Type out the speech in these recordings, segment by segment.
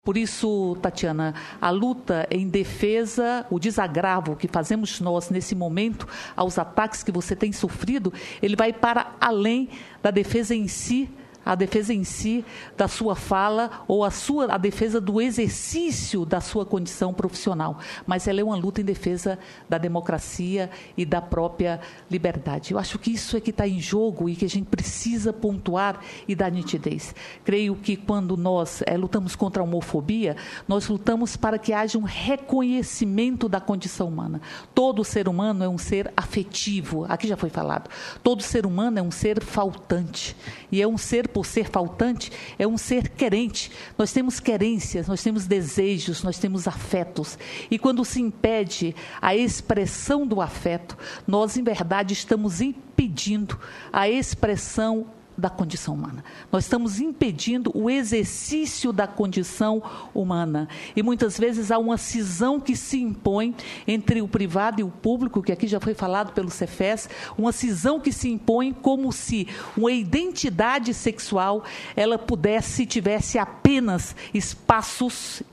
Por isso, Tatiana, a luta em defesa, o desagravo que fazemos nós nesse momento aos ataques que você tem sofrido, ele vai para além da defesa em si, a defesa em si da sua fala ou a defesa do exercício da sua condição profissional, mas ela é uma luta em defesa da democracia e da própria liberdade. Eu acho que isso é que está em jogo e que a gente precisa pontuar e dar nitidez. Creio que quando nós lutamos contra a homofobia, nós lutamos para que haja um reconhecimento da condição humana. Todo ser humano é um ser afetivo, aqui já foi falado. Todo ser humano é um ser faltante e é um ser, por ser faltante, é um ser querente. Nós temos querências, nós temos desejos, nós temos afetos. E quando se impede a expressão do afeto, nós, em verdade, estamos impedindo a expressão da condição humana. Nós estamos impedindo o exercício da condição humana. E muitas vezes há uma cisão que se impõe entre o privado e o público, que aqui já foi falado pelo Cefes, uma cisão que se impõe como se uma identidade sexual ela tivesse apenas espaços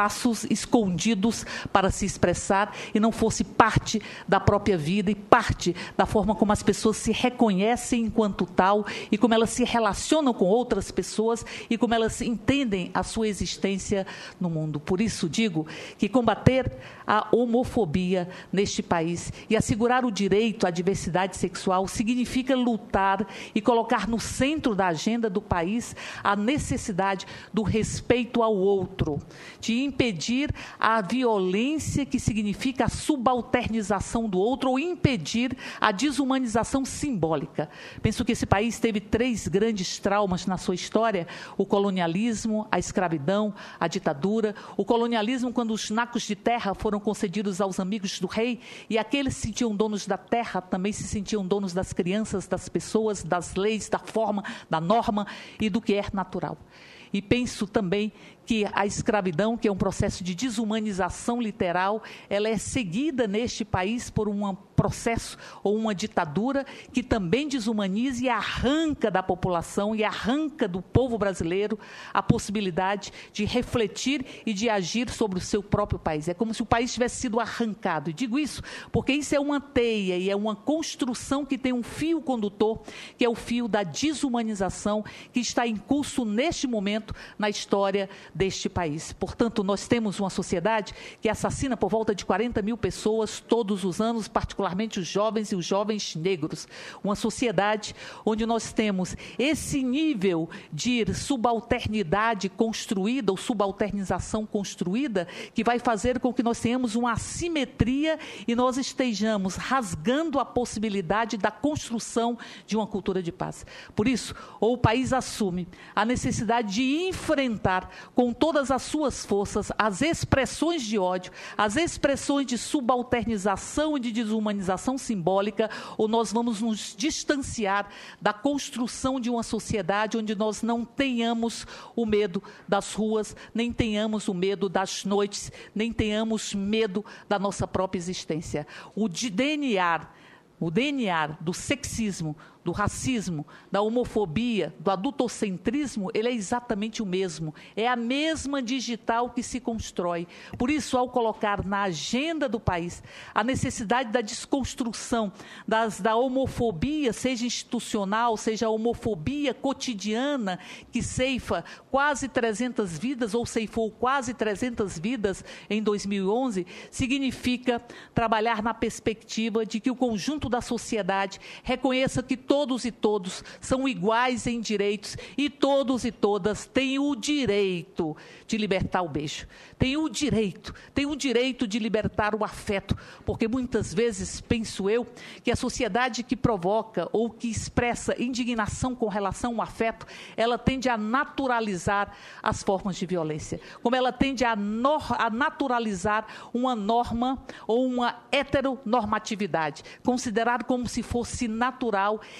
escondidos para se expressar e não fosse parte da própria vida e parte da forma como as pessoas se reconhecem enquanto tal e como elas se relacionam com outras pessoas e como elas entendem a sua existência no mundo. Por isso digo que combater a homofobia neste país e assegurar o direito à diversidade sexual significa lutar e colocar no centro da agenda do país a necessidade do respeito ao outro, de impedir a violência que significa a subalternização do outro ou impedir a desumanização simbólica. Penso que esse país teve 3 grandes traumas na sua história: o colonialismo, a escravidão, a ditadura. O colonialismo, quando os nacos de terra foram concedidos aos amigos do rei, e aqueles que se sentiam donos da terra também se sentiam donos das crianças, das pessoas, das leis, da forma, da norma e do que é natural. E penso também que a escravidão, que é um processo de desumanização literal, ela é seguida neste país por um processo ou uma ditadura que também desumaniza e arranca da população e arranca do povo brasileiro a possibilidade de refletir e de agir sobre o seu próprio país. É como se o país tivesse sido arrancado. E digo isso porque isso é uma teia e é uma construção que tem um fio condutor, que é o fio da desumanização que está em curso neste momento na história deste país. Portanto, nós temos uma sociedade que assassina por volta de 40 mil pessoas todos os anos, particularmente os jovens e os jovens negros. Uma sociedade onde nós temos esse nível de subalternidade construída ou subalternização construída que vai fazer com que nós tenhamos uma assimetria e nós estejamos rasgando a possibilidade da construção de uma cultura de paz. Por isso, ou o país assume a necessidade de enfrentar com todas as suas forças as expressões de ódio, as expressões de subalternização e de desumanização simbólica, ou nós vamos nos distanciar da construção de uma sociedade onde nós não tenhamos o medo das ruas, nem tenhamos o medo das noites, nem tenhamos medo da nossa própria existência. O DNA do sexismo, do racismo, da homofobia, do adultocentrismo, ele é exatamente o mesmo. É a mesma digital que se constrói. Por isso, ao colocar na agenda do país a necessidade da desconstrução da homofobia, seja institucional, seja a homofobia cotidiana, que ceifa quase 300 vidas, ou ceifou quase 300 vidas em 2011, significa trabalhar na perspectiva de que o conjunto da sociedade reconheça que todos e todos são iguais em direitos e todos e todas têm o direito de libertar o beijo. Tem o direito de libertar o afeto, porque muitas vezes penso eu que a sociedade que provoca ou que expressa indignação com relação ao afeto, ela tende a naturalizar as formas de violência, como ela tende a naturalizar uma norma ou uma heteronormatividade, considerar como se fosse natural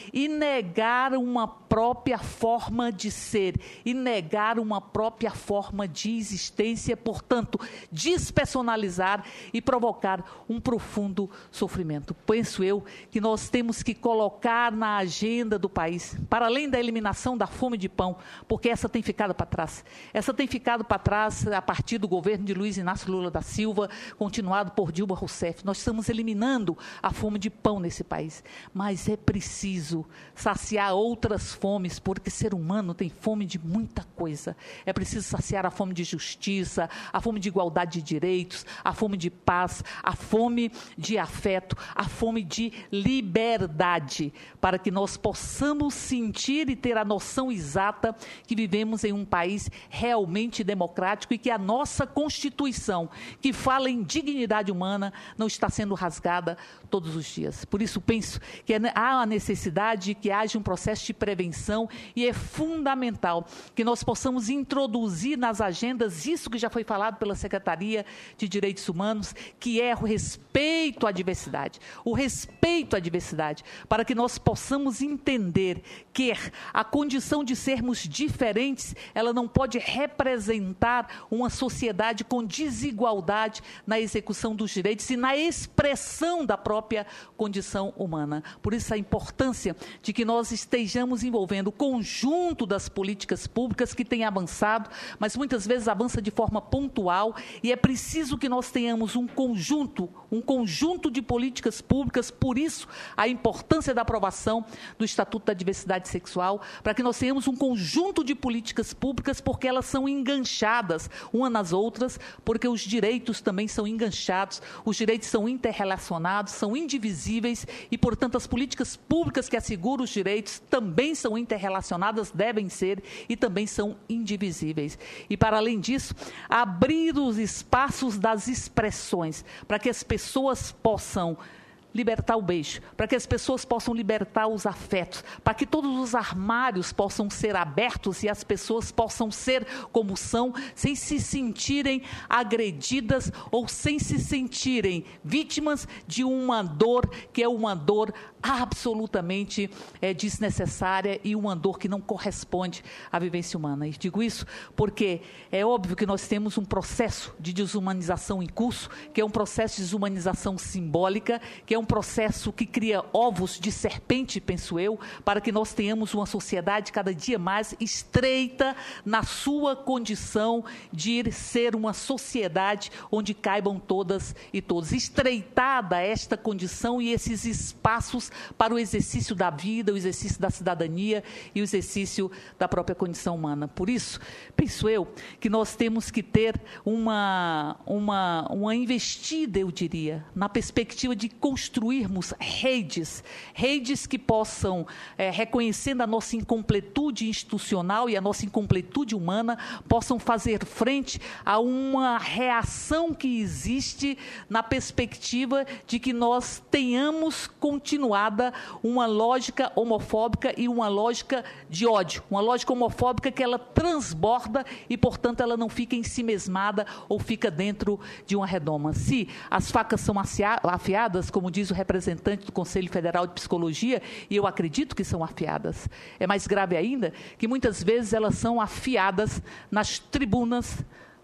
e negar uma própria forma de ser, e negar uma própria forma de existência, portanto, despersonalizar e provocar um profundo sofrimento. Penso eu que nós temos que colocar na agenda do país, para além da eliminação da fome de pão, porque essa tem ficado para trás. Essa tem ficado para trás a partir do governo de Luiz Inácio Lula da Silva, continuado por Dilma Rousseff. Nós estamos eliminando a fome de pão nesse país, mas é preciso saciar outras fomes, porque ser humano tem fome de muita coisa. É preciso saciar a fome de justiça, a fome de igualdade de direitos, a fome de paz, a fome de afeto, a fome de liberdade, para que nós possamos sentir e ter a noção exata que vivemos em um país realmente democrático e que a nossa Constituição, que fala em dignidade humana, não está sendo rasgada todos os dias. Por isso, penso que há a necessidade de que haja um processo de prevenção e é fundamental que nós possamos introduzir nas agendas isso que já foi falado pela Secretaria de Direitos Humanos, que é o respeito à diversidade. O respeito à diversidade, para que nós possamos entender que a condição de sermos diferentes, ela não pode representar uma sociedade com desigualdade na execução dos direitos e na expressão da própria condição humana. Por isso a importância de que nós estejamos envolvendo o conjunto das políticas públicas que tem avançado, mas muitas vezes avança de forma pontual e é preciso que nós tenhamos um conjunto de políticas públicas, por isso a importância da aprovação do Estatuto da Diversidade Sexual, para que nós tenhamos um conjunto de políticas públicas, porque elas são enganchadas umas nas outras, porque os direitos também são enganchados, os direitos são interrelacionados, são indivisíveis e, portanto, as políticas públicas que asseguram os direitos também são interrelacionadas, devem ser, e também são indivisíveis. E, para além disso, abrir os espaços das expressões, para que as pessoas possam libertar o beijo, para que as pessoas possam libertar os afetos, para que todos os armários possam ser abertos e as pessoas possam ser como são, sem se sentirem agredidas ou sem se sentirem vítimas de uma dor que é uma dor absolutamente desnecessária e uma dor que não corresponde à vivência humana. E digo isso porque é óbvio que nós temos um processo de desumanização em curso, que é um processo de desumanização simbólica, que é um processo que cria ovos de serpente, penso eu, para que nós tenhamos uma sociedade cada dia mais estreita na sua condição de ser uma sociedade onde caibam todas e todos. Estreitada esta condição e esses espaços para o exercício da vida, o exercício da cidadania e o exercício da própria condição humana. Por isso, penso eu, que nós temos que ter uma investida, eu diria, na perspectiva de construirmos redes que possam, reconhecendo a nossa incompletude institucional e a nossa incompletude humana, possam fazer frente a uma reação que existe na perspectiva de que nós tenhamos continuado uma lógica homofóbica e uma lógica de ódio, uma lógica homofóbica que ela transborda e, portanto, ela não fica ensimesmada ou fica dentro de uma redoma. Se as facas são afiadas, como diz o representante do Conselho Federal de Psicologia, e eu acredito que são afiadas, é mais grave ainda que muitas vezes elas são afiadas nas tribunas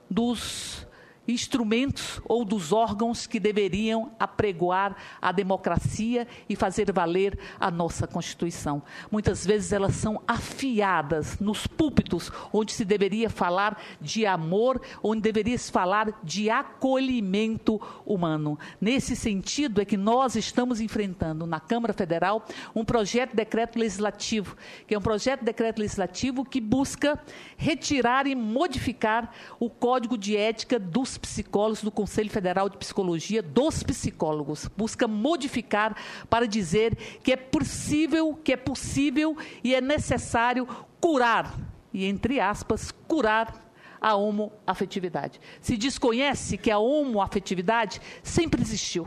dos instrumentos ou dos órgãos que deveriam apregoar a democracia e fazer valer a nossa Constituição. Muitas vezes elas são afiadas nos púlpitos, onde se deveria falar de amor, onde deveria se falar de acolhimento humano. Nesse sentido é que nós estamos enfrentando na Câmara Federal um projeto de decreto legislativo, que é um projeto de decreto legislativo que busca retirar e modificar o Código de Ética dos psicólogos do Conselho Federal de Psicologia, dos psicólogos, busca modificar para dizer que é possível e é necessário curar, e entre aspas, curar a homoafetividade. Se desconhece que a homoafetividade sempre existiu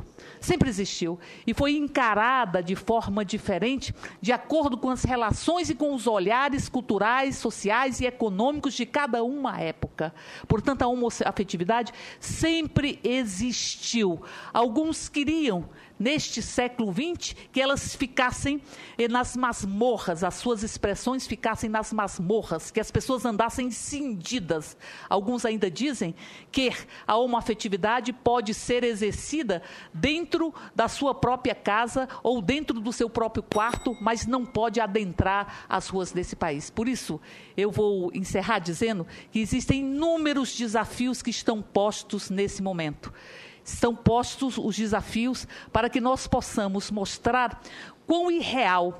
e foi encarada de forma diferente de acordo com as relações e com os olhares culturais, sociais e econômicos de cada uma época. Portanto, a homoafetividade sempre existiu. Alguns queriam, neste século XX, que elas ficassem nas masmorras, as suas expressões ficassem nas masmorras, que as pessoas andassem cindidas. Alguns ainda dizem que a homoafetividade pode ser exercida dentro da sua própria casa ou dentro do seu próprio quarto, mas não pode adentrar as ruas desse país. Por isso, eu vou encerrar dizendo que existem inúmeros desafios que estão postos nesse momento. Estão postos os desafios para que nós possamos mostrar quão irreal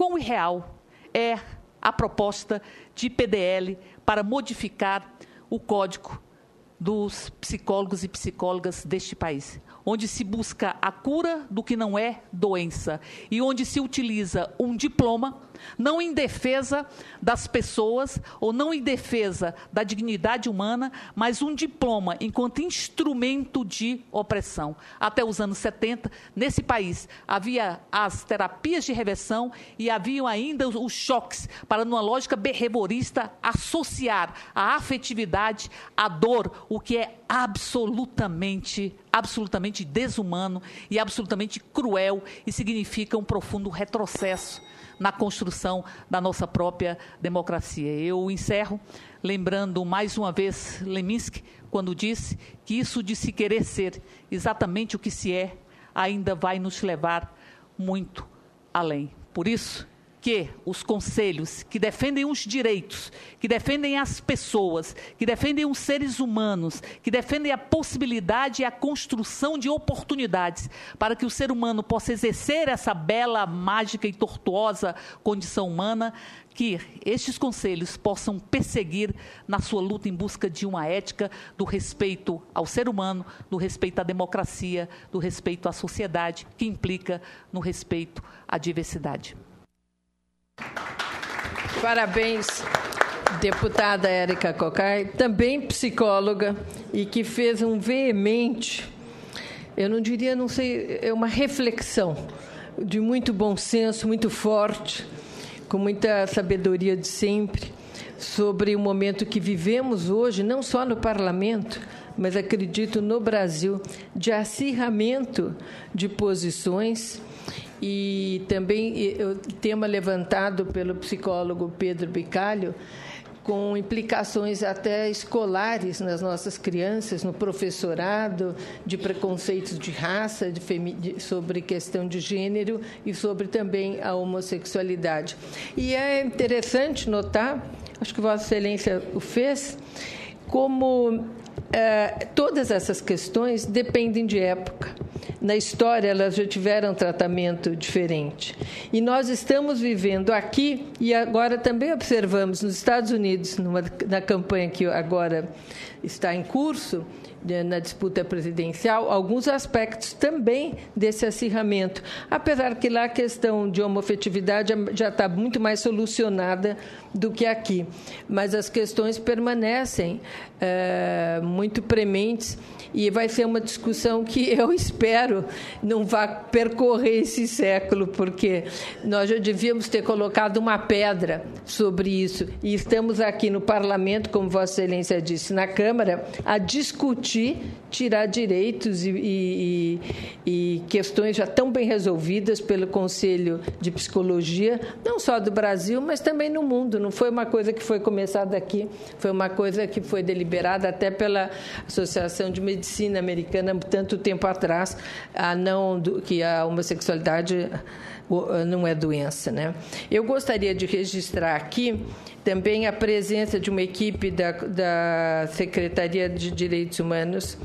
é a proposta de PDL para modificar o Código dos Psicólogos e Psicólogas deste país, onde se busca a cura do que não é doença e onde se utiliza um diploma não em defesa das pessoas ou não em defesa da dignidade humana, mas um diploma enquanto instrumento de opressão. Até os anos 70, nesse país, havia as terapias de reversão e haviam ainda os choques para, numa lógica behaviorista, associar a afetividade à dor, o que é absolutamente desumano e absolutamente cruel e significa um profundo retrocesso na construção da nossa própria democracia. Eu encerro lembrando mais uma vez Leminski, quando disse que isso de se querer ser exatamente o que se é, ainda vai nos levar muito além. Por isso que os conselhos que defendem os direitos, que defendem as pessoas, que defendem os seres humanos, que defendem a possibilidade e a construção de oportunidades para que o ser humano possa exercer essa bela, mágica e tortuosa condição humana, que estes conselhos possam perseguir na sua luta em busca de uma ética do respeito ao ser humano, do respeito à democracia, do respeito à sociedade, que implica no respeito à diversidade. Parabéns, deputada Érica Cocai, também psicóloga e que fez um veemente, eu não diria, não sei, é uma reflexão de muito bom senso, muito forte, com muita sabedoria de sempre, sobre o momento que vivemos hoje, não só no parlamento, mas acredito no Brasil, de acirramento de posições. E também o tema levantado pelo psicólogo Pedro Bicalho, com implicações até escolares nas nossas crianças, no professorado, de preconceitos de raça, sobre questão de gênero e sobre também a homossexualidade. E é interessante notar, acho que Vossa Excelência o fez, como todas essas questões dependem de época. Na história, elas já tiveram um tratamento diferente. E nós estamos vivendo aqui, e agora também observamos nos Estados Unidos, na campanha que agora está em curso, na disputa presidencial, alguns aspectos também desse acirramento. Apesar que lá a questão de homoafetividade já está muito mais solucionada do que aqui. Mas as questões permanecem muito prementes e vai ser uma discussão que eu espero não vá percorrer esse século, porque nós já devíamos ter colocado uma pedra sobre isso. E estamos aqui no Parlamento, como Vossa Excelência disse, na Câmara, a discutir, tirar direitos e questões já tão bem resolvidas pelo Conselho de Psicologia, não só do Brasil, mas também no mundo. Não foi uma coisa que foi começada aqui, foi uma coisa que foi deliberada até pela Associação de Medicina Americana, tanto tempo atrás, que a homossexualidade não é doença, né? Eu gostaria de registrar aqui também a presença de uma equipe da Secretaria de Direitos Humanos,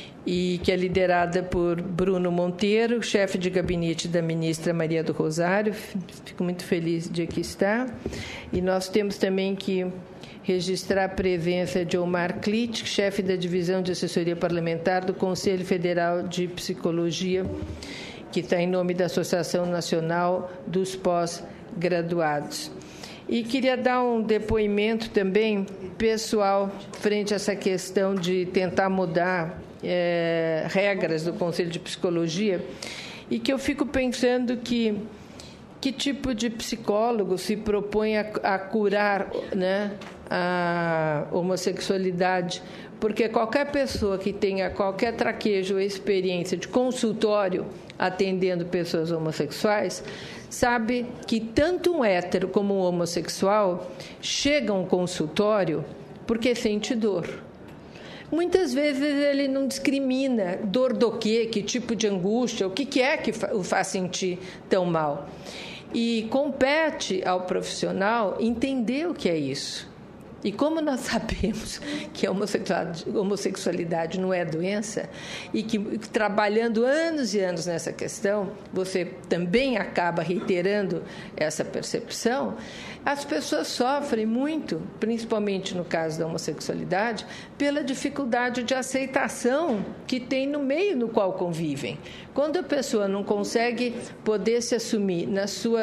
e que é liderada por Bruno Monteiro, chefe de gabinete da ministra Maria do Rosário. Fico muito feliz de aqui estar. E nós temos também que registrar a presença de Omar Klitt, chefe da Divisão de Assessoria Parlamentar do Conselho Federal de Psicologia, que está em nome da Associação Nacional dos Pós-Graduados. E queria dar um depoimento também pessoal frente a essa questão de tentar mudar regras do Conselho de Psicologia, e que eu fico pensando que tipo de psicólogo se propõe a curar, né, a homossexualidade, porque qualquer pessoa que tenha qualquer traquejo ou experiência de consultório atendendo pessoas homossexuais sabe que tanto um hétero como um homossexual chega a um consultório porque sente dor. Muitas vezes ele não discrimina dor do quê, que tipo de angústia, o que é que o faz sentir tão mal. E compete ao profissional entender o que é isso. E como nós sabemos que a homossexualidade não é doença, e que trabalhando anos e anos nessa questão, você também acaba reiterando essa percepção, as pessoas sofrem muito, principalmente no caso da homossexualidade, pela dificuldade de aceitação que tem no meio no qual convivem. Quando a pessoa não consegue poder se assumir na sua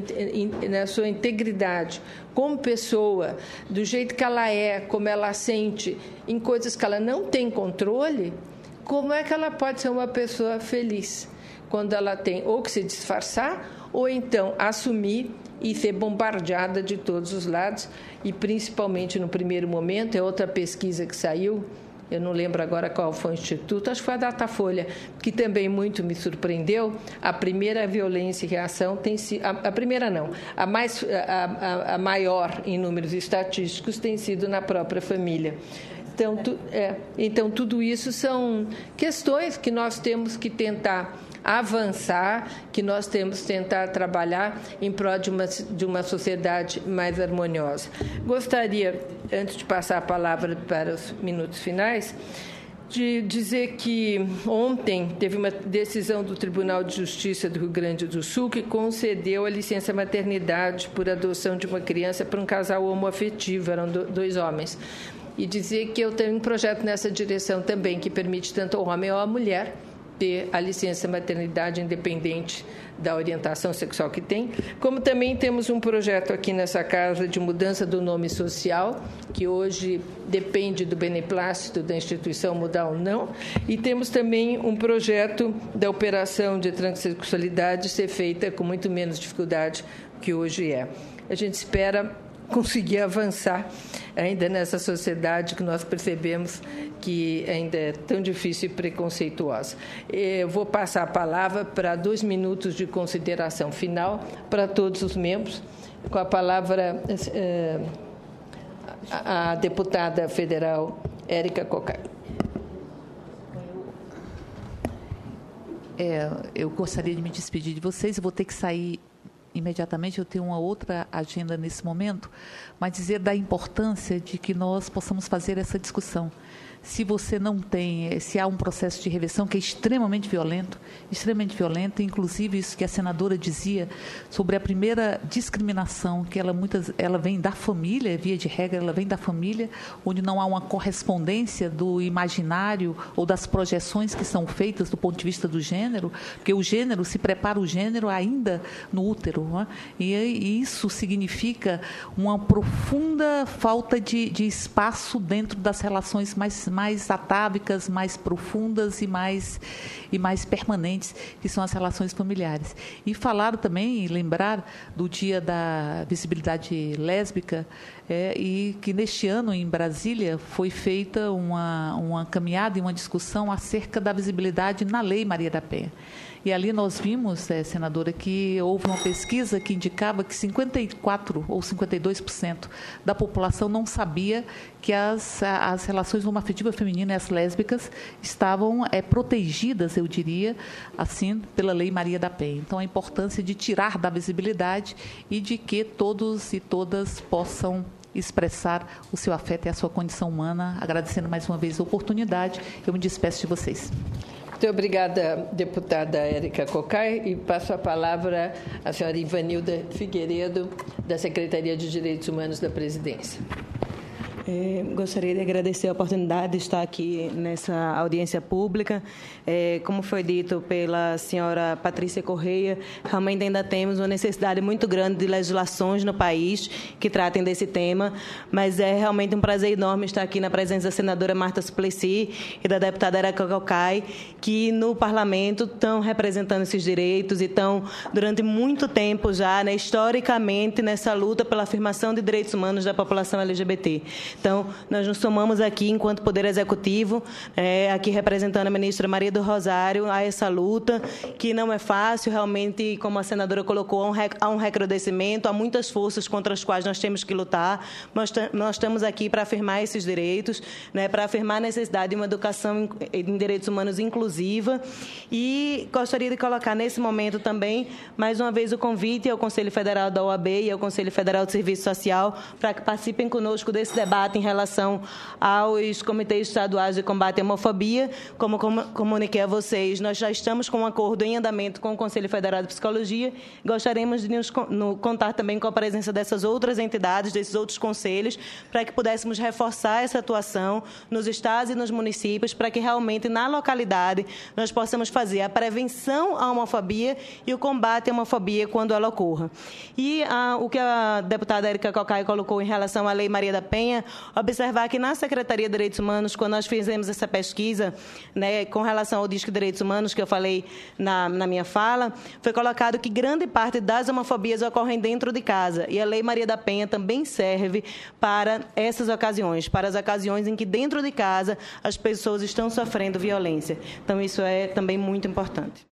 integridade como pessoa, do jeito que ela é, como ela sente, em coisas que ela não tem controle, como é que ela pode ser uma pessoa feliz? Quando ela tem ou que se disfarçar, ou então assumir e ser bombardeada de todos os lados, e principalmente no primeiro momento, é outra pesquisa que saiu, eu não lembro agora qual foi o instituto, acho que foi a Datafolha, que também muito me surpreendeu. A primeira violência e reação tem sido, a primeira não, a maior em números estatísticos tem sido na própria família. Então, tudo isso são questões que nós temos que tentar avançar, que nós temos que tentar trabalhar em prol de uma sociedade mais harmoniosa. Gostaria, antes de passar a palavra para os minutos finais, de dizer que ontem teve uma decisão do Tribunal de Justiça do Rio Grande do Sul que concedeu a licença maternidade por adoção de uma criança para um casal homoafetivo, eram dois homens. E dizer que eu tenho um projeto nessa direção também, que permite tanto ao homem ou à mulher ter a licença maternidade independente da orientação sexual que tem, como também temos um projeto aqui nessa casa de mudança do nome social, que hoje depende do beneplácito da instituição mudar ou não, e temos também um projeto da operação de transexualidade ser feita com muito menos dificuldade que hoje é. A gente espera conseguir avançar ainda nessa sociedade que nós percebemos que ainda é tão difícil e preconceituosa. Eu vou passar a palavra para 2 minutos de consideração final para todos os membros. Com a palavra a deputada federal Érica Cocai. Eu gostaria de me despedir de vocês, eu vou ter que sair imediatamente, eu tenho uma outra agenda nesse momento, mas dizer da importância de que nós possamos fazer essa discussão. Se você não tem, se há um processo de reversão que é extremamente violento, inclusive isso que a senadora dizia sobre a primeira discriminação, que ela vem da família, via de regra, ela vem da família, onde não há uma correspondência do imaginário ou das projeções que são feitas do ponto de vista do gênero, porque o gênero, se prepara o gênero ainda no útero, não é? E isso significa uma profunda falta de espaço dentro das relações mais atávicas, mais profundas e mais permanentes, que são as relações familiares. E falaram também, e lembrar do Dia da Visibilidade Lésbica, e que neste ano, em Brasília, foi feita uma caminhada e uma discussão acerca da visibilidade na Lei Maria da Penha. E ali nós vimos, senadora, que houve uma pesquisa que indicava que 54% ou 52% da população não sabia que as relações homoafetivas femininas e as lésbicas estavam protegidas, eu diria, assim, pela Lei Maria da Penha. Então, a importância de tirar da visibilidade e de que todos e todas possam expressar o seu afeto e a sua condição humana. Agradecendo mais uma vez a oportunidade, eu me despeço de vocês. Muito obrigada, deputada Érica Cocai, e passo a palavra à senhora Ivanilda Figueiredo, da Secretaria de Direitos Humanos da Presidência. Gostaria de agradecer a oportunidade de estar aqui nessa audiência pública. Como foi dito pela senhora Patrícia Correia, realmente ainda temos uma necessidade muito grande de legislações no país que tratem desse tema, mas é realmente um prazer enorme estar aqui na presença da senadora Marta Suplicy e da deputada Érica Cocai, que no parlamento estão representando esses direitos e estão, durante muito tempo já, historicamente, nessa luta pela afirmação de direitos humanos da população LGBT. Então, nós nos somamos aqui, enquanto Poder Executivo, aqui representando a ministra Maria do Rosário, a essa luta, que não é fácil, realmente, como a senadora colocou, há um recrudescimento, há muitas forças contra as quais nós temos que lutar. Nós estamos aqui para afirmar esses direitos, para afirmar a necessidade de uma educação em direitos humanos inclusiva. E gostaria de colocar nesse momento também, mais uma vez, o convite ao Conselho Federal da OAB e ao Conselho Federal de Serviço Social para que participem conosco desse debate em relação aos comitês estaduais de combate à homofobia. Como comuniquei a vocês, nós já estamos com um acordo em andamento com o Conselho Federal de Psicologia. Gostaríamos de contar também com a presença dessas outras entidades, desses outros conselhos, para que pudéssemos reforçar essa atuação nos estados e nos municípios, para que realmente na localidade nós possamos fazer a prevenção à homofobia e o combate à homofobia quando ela ocorra. E o que a deputada Érica Cocai colocou em relação à Lei Maria da Penha, observar que na Secretaria de Direitos Humanos, quando nós fizemos essa pesquisa, com relação ao Disque de Direitos Humanos, que eu falei na minha fala, foi colocado que grande parte das homofobias ocorrem dentro de casa. E a Lei Maria da Penha também serve para essas ocasiões, para as ocasiões em que dentro de casa as pessoas estão sofrendo violência. Então, isso é também muito importante.